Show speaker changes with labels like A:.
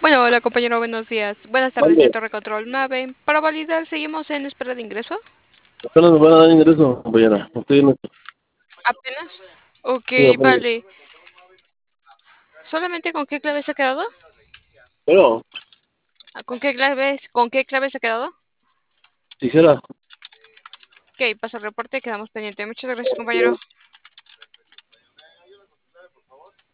A: Bueno, hola compañero, buenos días. Buenas tardes de
B: Vale,
A: Torre Control 9. Para validar, seguimos en espera de ingreso.
B: apenas me van a dar ingreso, compañera. Estoy en esto.
A: Apenas. Ok,
B: Sí, apenas.
A: vale. ¿Solamente con qué clave se ha quedado?
B: Pero,
A: ¿Con qué clave se ha quedado?
B: quisiera.
A: Ok, pasa el reporte, quedamos pendientes. Muchas gracias, compañero.